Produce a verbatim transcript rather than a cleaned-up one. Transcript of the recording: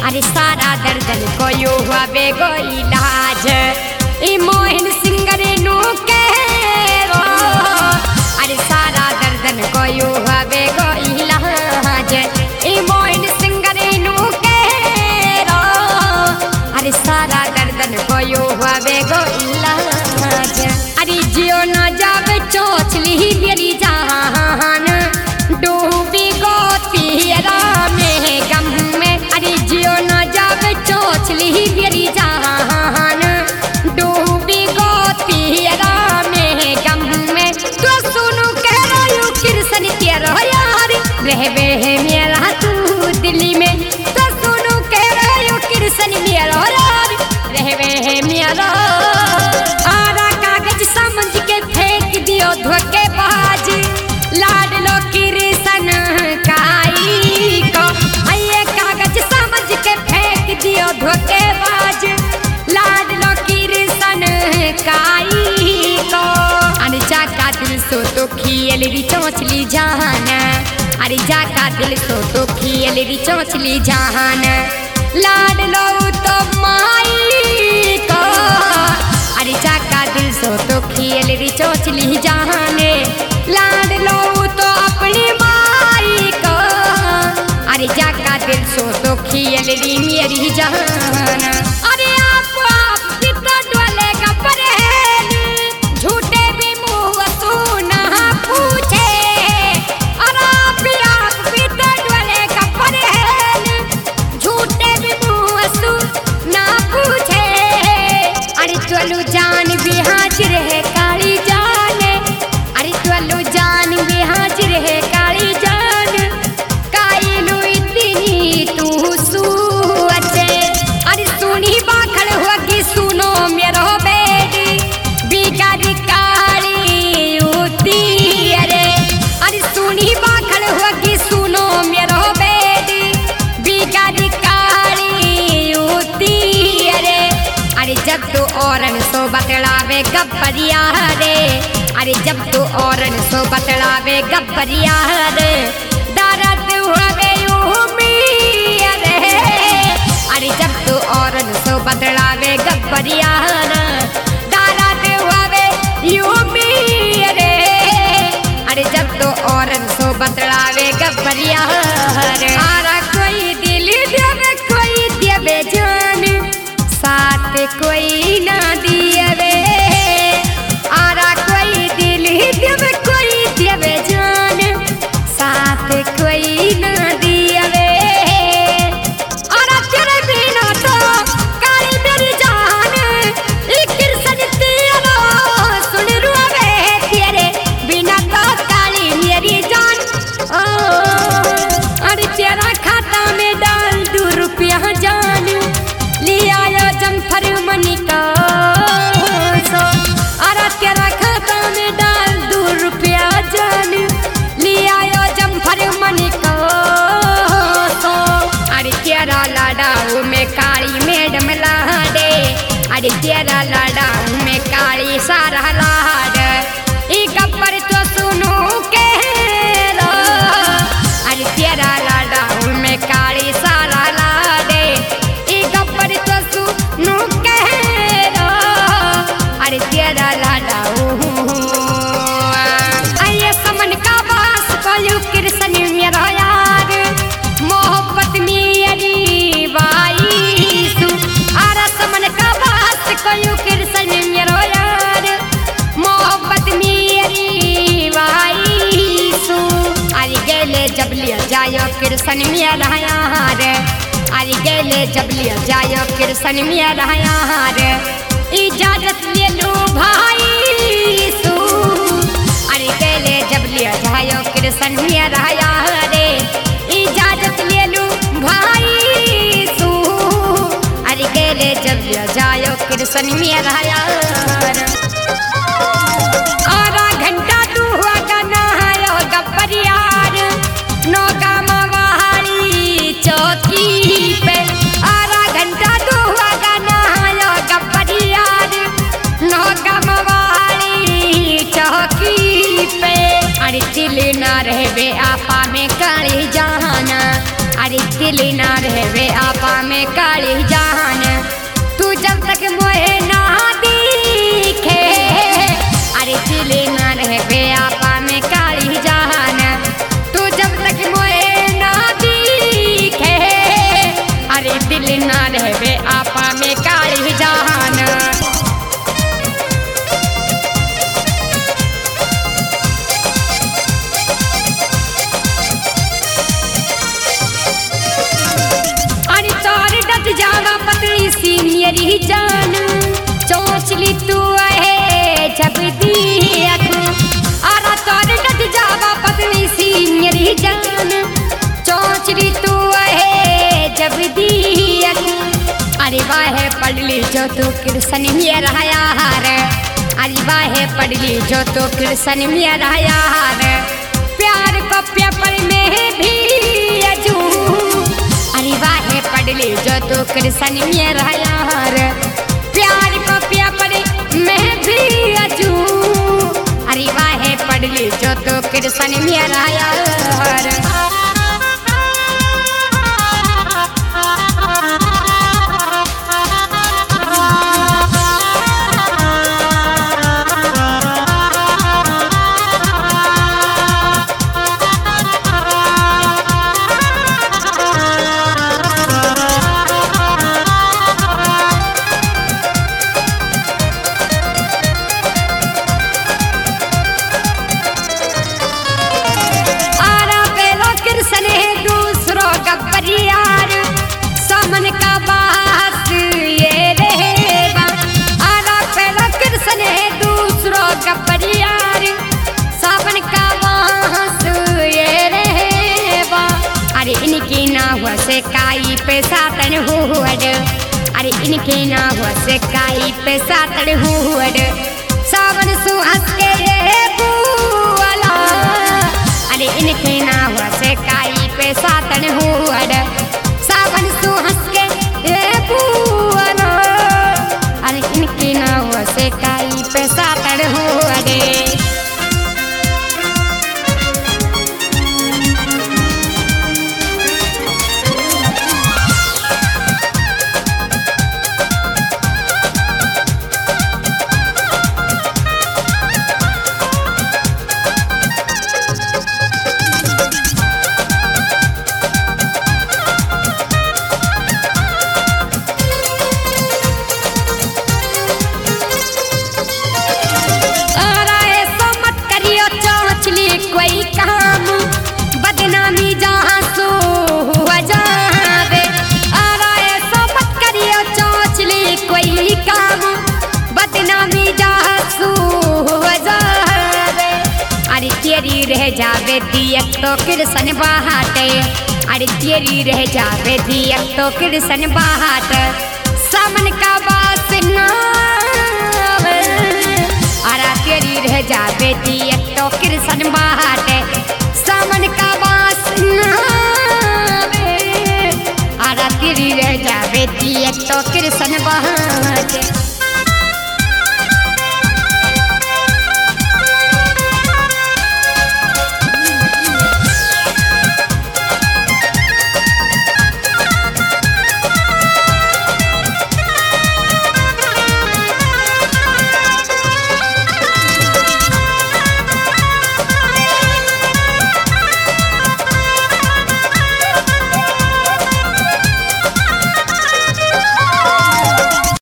अरे सारा दर्दन को यो हुआ बेगो इलाज ई मोहन सिंह रे नु के रो अरे सारा दर्दन को यो हुआ बेगो इलाज ई मोहन सिंह रे नु के रो अरे सारा दर्दन को यो हुआ बेगो इलाज अरे जियो ना जावे चोचली मेरी जान डूबी गो पियरा में गम में अरे जियो ना जावे चोचली मेरी जान डूबी गो पियरा में गम में तो सुनो कह रही कृष्ण तेरा यार रहबे है मेरा तू दिल्ली में तो सुनो कह रही कृष्ण मेरा यार रहबे है मेरा आरा कागज समझ के फेंक दियो धोखेबाज लाड लो कृष्ण काई को आइए कागज समझ के फेंक दियो धोखेबाज लाड लो कृष्ण काई को अरे जाका दिल सो तो खियल री चोचली जहान अरे जाका दिल सो तो खियल री चोचली जहान लाड लो तो माई को अरे जाका दिल सो तो खियल री चोचली जहान लाड लो तो अपनी माई को अरे जाका दिल सो तो खियल री मेरी जान अरे आप आप कितना डोलेगा परहेली झूठे भी मुंह सुना पूछे और आप आप कितना डोलेगा परहेली झूठे भी मुंह सुना पूछे अरे चलो जान भी हाजिर है काली जान अरे चलो जान भी हाजिर है काली जान काइलू इतनी तू सुअचे अरे सुनी बाखल होगी सुनो मेरो बेटी बिगाड़ी काली उती अरे अरे सुनी बाखल होगी सुनो मेरो बेटी बिगाड़ी काली उती अरे अरे जब तू औरन सो बतलावे गब्बरिया रे अरे जब तू औरन सो बतलावे गब्बरिया रे दर्द हुए यूमी रे अरे जब तू औरन सो बतलावे गब्बरिया रे दर्द हुए यूमी रे अरे जब तू औरन सो बतलावे गब्बरिया रे आरा कोई दिल देवे कोई देवे जान साथ कोई ना दियवे आरा कोई दिल देवे कोई देवे जान साथ कोई ना दियवे आरा तेरे बिना तो काली मेरी जान एक कृष्ण तेरा सुन रुआवे तेरे बिना तो काली मेरी जान अरे तेरा खाता में डाल दो रुपया जान लिया जमफर मनी का सो अरे तेरा खाता में डाल दो रुपया जान लिया जमफर मनी का सो अरे तेरा लाडाऊ में काली मैडम लाडे अरे तेरा लाडाऊ में काली सारा लाड ई गब्बर तो सुनो के लो अरे तेरा लाडाऊ में काली सारा लाडे ई गब्बर तो सुनो के लो अरे तेरा लाडाऊ आइए समन का बास बोलू कृष्ण मेरा यार मोहब्बत मेरी बाई सु आरा समन का बास बोलू कृष्ण मेरा यार मोहब्बत मेरी बाई सु अरे गेले जब लिया जायो कृष्ण मेरा यार अरे गेले जब लिया जायो कृष्ण मेरा यार इजाजत ले लो भाई सु अरे गेले जब लिया जायो कृष्ण मेरा यार इजाजत ले लो भाई सु अरे गेले जब लिया जायो कृष्ण मेरा यार आधा घंटा तू हुआ गाना है गब्बर यार नौका मवाली चौकी पे आधा घंटा तू हुआ गाना है गब्बर यार नौका मवाली चौकी पे अरे दिल ना रहबे आपा में काली जाना अरे दिल ना रहवे आपा में काली जान, तू जब तक मोहे ना दिखे। अरे दिल ना रहवे आपा में काली जान, तू जब तक मोहे ना दिखे। अरे दिल ना रहवे आपा में काली जान। जावा पतली सी मेरी जान, चोचली तू है जब दी अखू। आरा तोर डट जावा पतली सी मेरी जान, चोचली तू है जब दी अखू। अरे वाहे पढ़ली जो तू कृष्ण मेरा यार, अरे वाहे पढ़ली जो तू कृष्ण मेरा यार। प्यार को पेपर में भी अजू, अरे वाहे पढ़ली जो तू कृष्ण मेरा यार। प्यार को पेपर में भी अजू, अरे वाहे पढ़ली जो तू कृष्ण मेरा यार। यार सामन का बात ये रहेगा, आरा पहला कृष्ण है दूसरों का परियार। सावन का बात ये रहेगा, अरे इनकी ना हुआ से काई पे सातन हुड। अरे इनकी ना हुआ से काई पे सातन हुड। सावन सुहास के ये बुआला, अरे इनकी ना हुआ से काई पे सातन हुड। सावन सुहास के ये बुआला, अरे इनकी ना हुआ से काई पे सातन हुड। कोई काम बदनामी जहाँ सो हुआ जावे, आरा ऐसा मत करियो चोचली कोई काम बदनामी जहाँ सो हुआ जावे। अरे तेरी रह जावे दियत तो कृष्ण बाटे, अरे तेरी रह जावे दियत तो कृष्ण बाट। सामन का बास ना आरा तेरी रह जावे दियत तो कृष्ण बाटे। सामन का बास नावे, आरा तेरी रह जावे दियत तो कृष्ण बाटे।